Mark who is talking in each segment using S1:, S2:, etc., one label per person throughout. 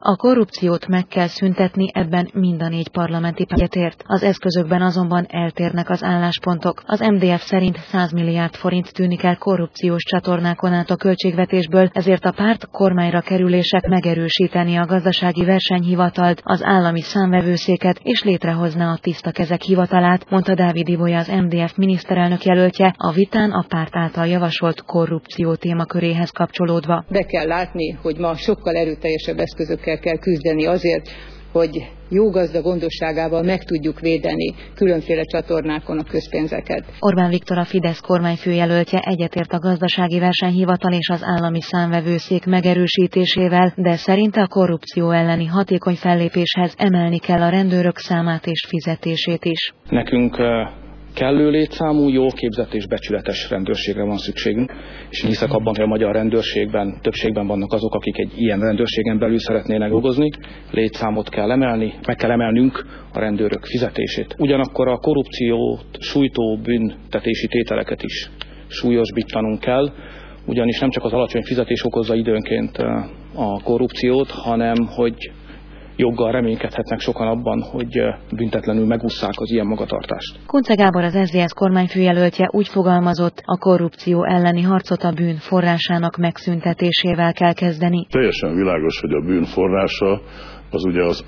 S1: A korrupciót meg kell szüntetni, ebben mind a 4 parlamenti párt egyetért. Az eszközökben azonban eltérnek az álláspontok. Az MDF szerint 100 milliárd forint tűnik el korrupciós csatornákon át a költségvetésből, ezért a párt kormányra kerülések megerősíteni a gazdasági versenyhivatalt, az állami számvevőszéket és létrehozná a tiszta kezek hivatalát, mondta Dávid Ibolya, az MDF miniszterelnök jelöltje, a vitán a párt által javasolt korrupció témaköréhez kapcsolódva.
S2: Be kell látni, hogy ma sokkal erőteljesebb eszközökkel kell küzdeni azért, hogy jó gazda gondosságával meg tudjuk védeni különféle csatornákon a közpénzeket.
S1: Orbán Viktor, a Fidesz kormányfőjelöltje egyetért a gazdasági versenyhivatal és az állami számvevőszék megerősítésével, de szerinte a korrupció elleni hatékony fellépéshez emelni kell a rendőrök számát és fizetését is.
S3: Nekünk kellő létszámú, jó képzett és becsületes rendőrségre van szükségünk, és hiszek abban, hogy a magyar rendőrségben többségben vannak azok, akik egy ilyen rendőrségen belül szeretnének dolgozni. Létszámot kell emelni, meg kell emelnünk a rendőrök fizetését. Ugyanakkor a korrupciót sújtó büntetési tételeket is súlyosbítanunk kell, ugyanis nem csak az alacsony fizetés okozza időnként a korrupciót, hanem hogy joggal reménykedhetnek sokan abban, hogy büntetlenül megússzák az ilyen magatartást.
S1: Kunce Gábor, az SZDSZ kormányfőjelöltje úgy fogalmazott, a korrupció elleni harcot a bűn forrásának megszüntetésével kell kezdeni.
S4: Teljesen világos, hogy a bűn forrása az ugye az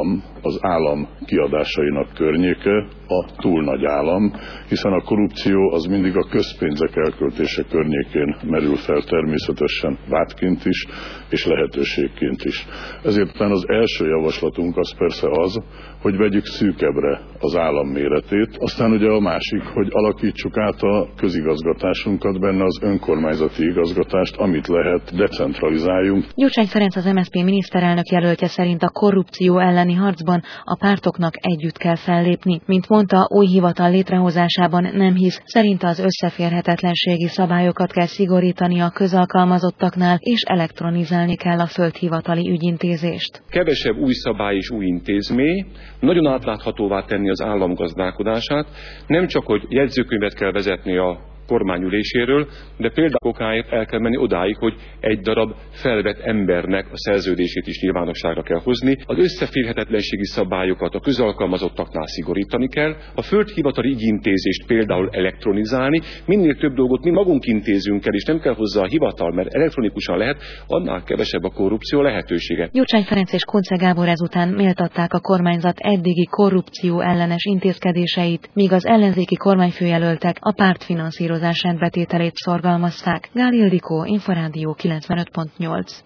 S4: állam kiadásainak környéke, a túl nagy állam, hiszen a korrupció az mindig a közpénzek elköltése környékén merül fel természetesen vádként is, és lehetőségként is. Ezért az első javaslatunk az persze az, hogy vegyük szűkebbre az állam méretét, aztán ugye a másik, hogy alakítsuk át a közigazgatásunkat, benne az önkormányzati igazgatást, amit lehet, decentralizáljunk.
S1: Gyurcsány Ferenc, az MSZP miniszterelnök jelöltje szerint a korrupció elleni harcban a pártoknak együtt kell fellépni. Mint mondta, új hivatal létrehozásában nem hisz, szerinte az összeférhetetlenségi szabályokat kell szigorítani a közalkalmazottaknál, és elektronizálni kell a földhivatali ügyintézést.
S5: Kevesebb új szabály és új intézmény, nagyon átláthatóvá tenni az állam gazdálkodását, nem csak, hogy jegyzőkönyvet kell vezetni a kormányüléséről, de például okáért el kell menni odáig, hogy egy darab felvett embernek a szerződését is nyilvánosságra kell hozni. Az összeférhetetlenségi szabályokat a közalkalmazottaknál szigorítani kell, a földhivatali ügyintézést például elektronizálni, minél több dolgot mi magunk intézünk el, és nem kell hozzá a hivatal, mert elektronikusan lehet, annál kevesebb a korrupció lehetősége.
S1: Gyurcsány Ferenc és Kunce Gábor ezután méltatták a kormányzat eddigi korrupció ellenes intézkedéseit, míg az ellenzéki kormányfőjelöltek a pártfinanszírozás rendbetételét szorgalmazták. Gál Ildikó, Inforádió 95.8.